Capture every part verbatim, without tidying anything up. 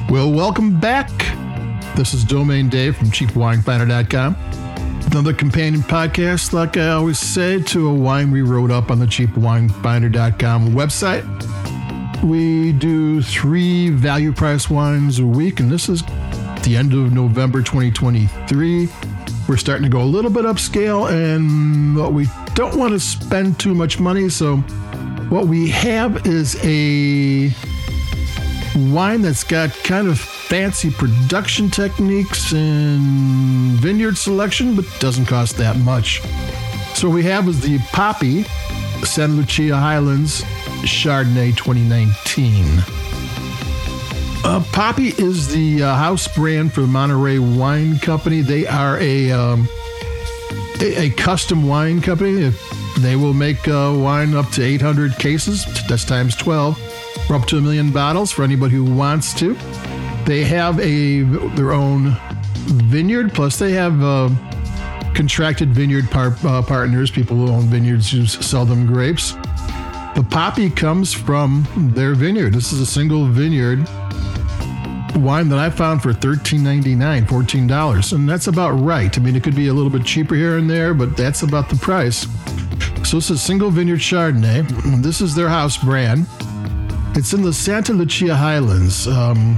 Well, welcome back. This is Domain Dave from cheap wine finder dot com. Another companion podcast, like I always say, to a wine we wrote up on the cheap wine finder dot com website. We do three value price wines a week, and this is the end of November twenty twenty-three. We're starting to go a little bit upscale, and but we don't want to spend too much money, so what we have is a wine that's got kind of fancy production techniques and vineyard selection, but doesn't cost that much. So what we have is the Poppy Santa Lucia Highlands Chardonnay twenty nineteen. Uh, Poppy is the uh, house brand for Monterey Wine Company. They are a, um, a, a custom wine company. They will make uh, wine up to eight hundred cases. That's times twelve. We're up to a million bottles for anybody who wants to. They have a their own vineyard, plus they have uh, contracted vineyard par- uh, partners, people who own vineyards who sell them grapes. The Poppy comes from their vineyard. This is a single vineyard wine that I found for thirteen ninety-nine, fourteen dollars, and that's about right. I mean, it could be a little bit cheaper here and there, but that's about the price. So it's a single vineyard Chardonnay. This is their house brand. It's in the Santa Lucia Highlands. Um,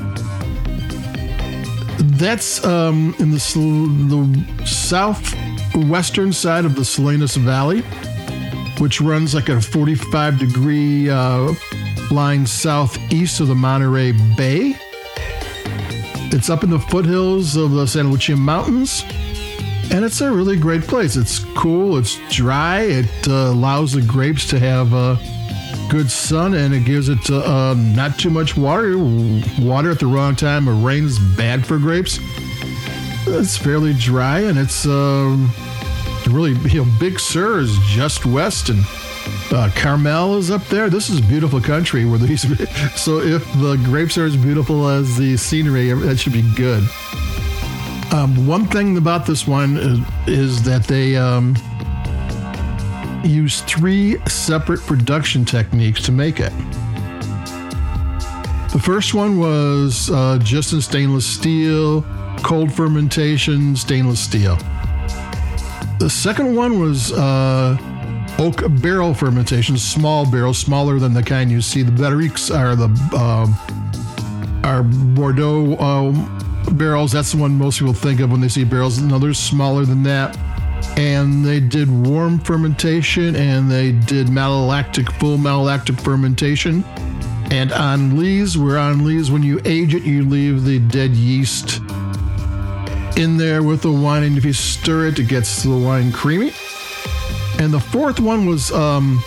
that's um, in the, the southwestern side of the Salinas Valley, which runs like a forty-five degree uh, line southeast of the Monterey Bay. It's up in the foothills of the Santa Lucia Mountains, and it's a really great place. It's cool, it's dry, it uh, allows the grapes to have uh, good sun, and it gives it uh, uh, not too much water. Water at the wrong time of rain is bad for grapes. It's fairly dry, and it's uh, really, you know, Big Sur is just west, and uh, Carmel is up there. This is beautiful country where these. So if the grapes are as beautiful as the scenery, that should be good. Um, one thing about this one is, is that they um, use three separate production techniques to make it. The first one was uh, just in stainless steel, cold fermentation, stainless steel. The second one was uh, oak barrel fermentation, small barrels, smaller than the kind you see. The Barriques are the uh, are Bordeaux uh, barrels. That's the one most people think of when they see barrels. No, they're smaller than that. And they did warm fermentation, and they did malolactic, full malolactic fermentation. And on lees, where on lees, when you age it, you leave the dead yeast in there with the wine, and if you stir it, it gets the wine creamy. And the fourth one was um,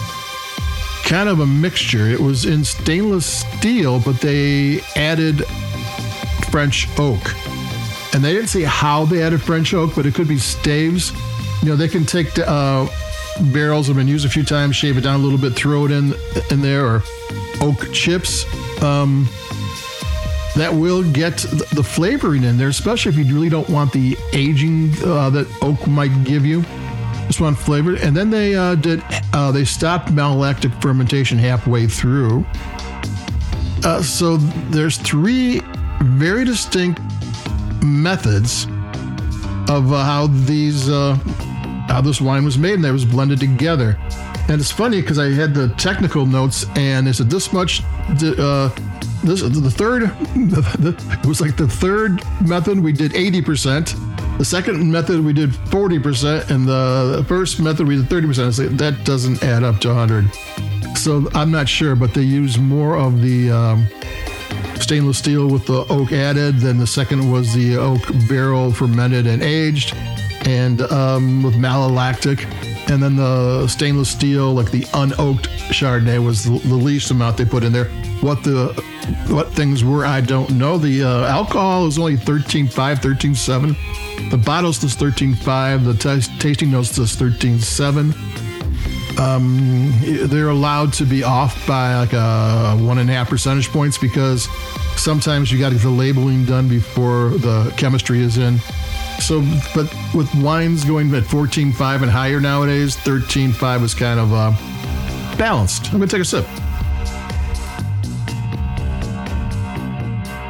kind of a mixture. It was in stainless steel, but they added French oak. And they didn't say how they added French oak, but it could be staves. You know, they can take the, uh, barrels that have been used a few times, shave it down a little bit, throw it in in there, or oak chips. Um, that will get the flavoring in there, especially if you really don't want the aging uh, that oak might give you. Just want flavor. And then they uh, did. Uh, they stopped malolactic fermentation halfway through. Uh, so there's three very distinct methods of uh, how these uh, how this wine was made, and it was blended together. And it's funny because I had the technical notes, and they said this much. Uh, this the third. It was like the third method we did eighty percent. The second method we did forty percent, and the first method we did thirty percent. I was like, that doesn't add up to one hundred. So I'm not sure, but they use more of the um, stainless steel with the oak added. Then the second was the oak barrel fermented and aged, and um, with malolactic. And then the stainless steel, like the unoaked Chardonnay, was the, the least amount they put in there. What the what things were, I don't know. The uh, alcohol is only thirteen point five, thirteen point seven. The bottle says thirteen point five. The t- tasting notes says thirteen point seven. Um, they're allowed to be off by like a one and a half percentage points because sometimes you got to get the labeling done before the chemistry is in. So, but with wines going at fourteen point five and higher nowadays, thirteen point five is kind of uh, balanced. I'm going to take a sip.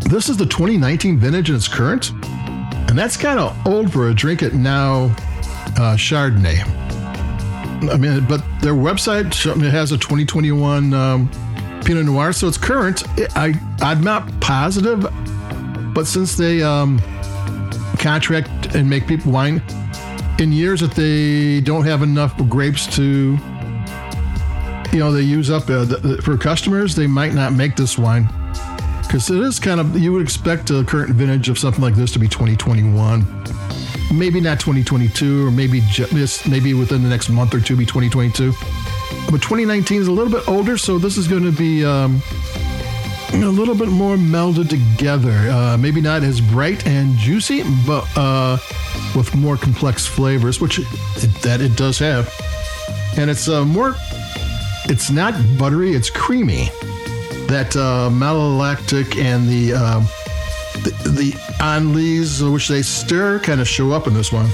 This is the twenty nineteen vintage and it's current. And that's kind of old for a drink it now uh, Chardonnay. I mean, but their website it has a twenty twenty-one um, Pinot Noir, so it's current. I, I'm not positive, but since they um, contract and make people wine in years that they don't have enough grapes to, you know, they use up uh, the, for customers, they might not make this wine. Because it is kind of, you would expect a current vintage of something like this to be twenty twenty-one. Maybe not twenty twenty-two, or maybe just maybe within the next month or two be twenty twenty-two. But twenty nineteen is a little bit older, so this is going to be um, a little bit more melded together. Uh, maybe not as bright and juicy, but uh, with more complex flavors, which it, that it does have. And it's uh, more, it's not buttery, it's creamy. That uh, malolactic and the, uh, the the anlis, which they stir, kind of show up in this one.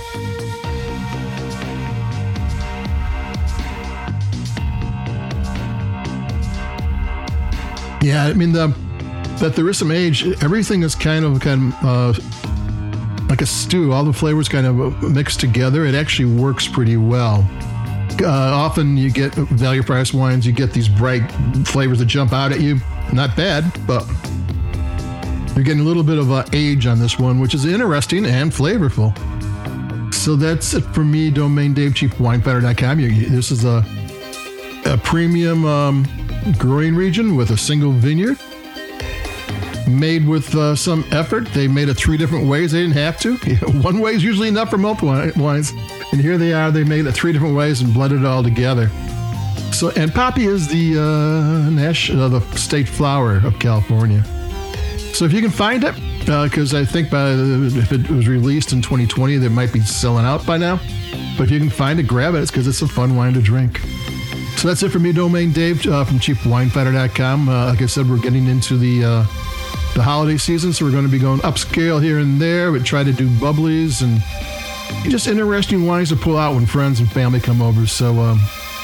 Yeah, I mean the that there is some age. Everything is kind of kind of uh, like a stew. All the flavors kind of mixed together. It actually works pretty well. Uh, often you get value price wines, you get these bright flavors that jump out at you. Not bad, but you're getting a little bit of uh, age on this one, which is interesting and flavorful. So that's it for me, Domaine Dave, cheap wine fighter dot com. This is a, a premium um, growing region with a single vineyard. Made with uh, some effort. They made it three different ways. They didn't have to. One way is usually enough for most wines. And here they are. They made it three different ways and blended it all together. So, and poppy is the uh, national, uh, the state flower of California. So if you can find it, because uh, I think by if it was released in twenty twenty, they might be selling out by now. But if you can find it, grab it. It's because it's a fun wine to drink. So that's it for me, Domaine Dave uh, from cheap wine fighter dot com. Uh, like I said, we're getting into the uh, the holiday season, so we're going to be going upscale here and there. We try to do bubblies and just interesting wines to pull out when friends and family come over. So um,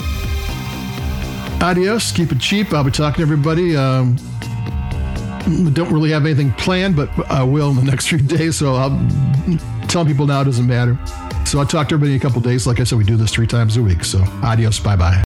adios, keep it cheap. I'll be talking to everybody. Um, don't really have anything planned, but I will in the next few days. So I'll tell people now it doesn't matter. So I'll talk to everybody in a couple days. Like I said, we do this three times a week. So adios, bye-bye.